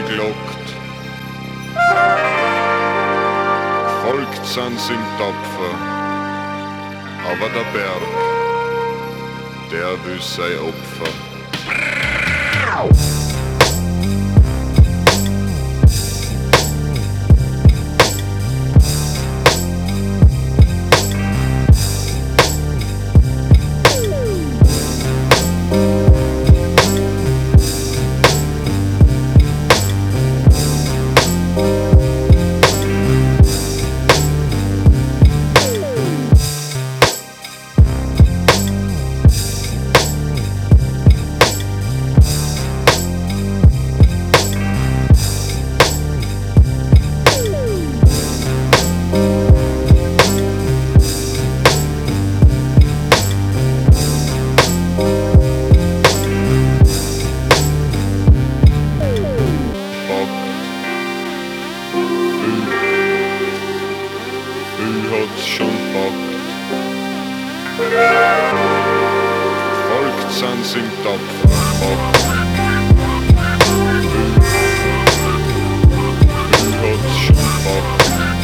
gelockt. Gefolgt sind tapfer, aber der Berg, der will sein Opfer. Hat's schon packt. Folgt sind tapfer, packt. Hat's schon packt.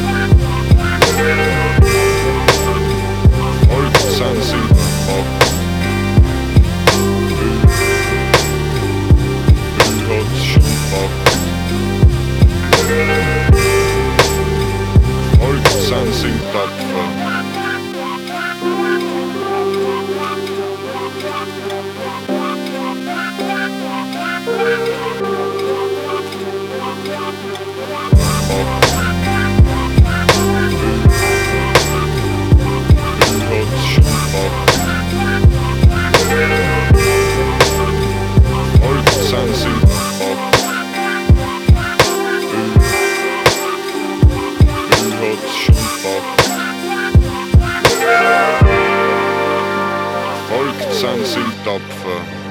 Folgt sind packt. Hat's schon packt. Folgt sind tapfer. Folgt sind tapfer.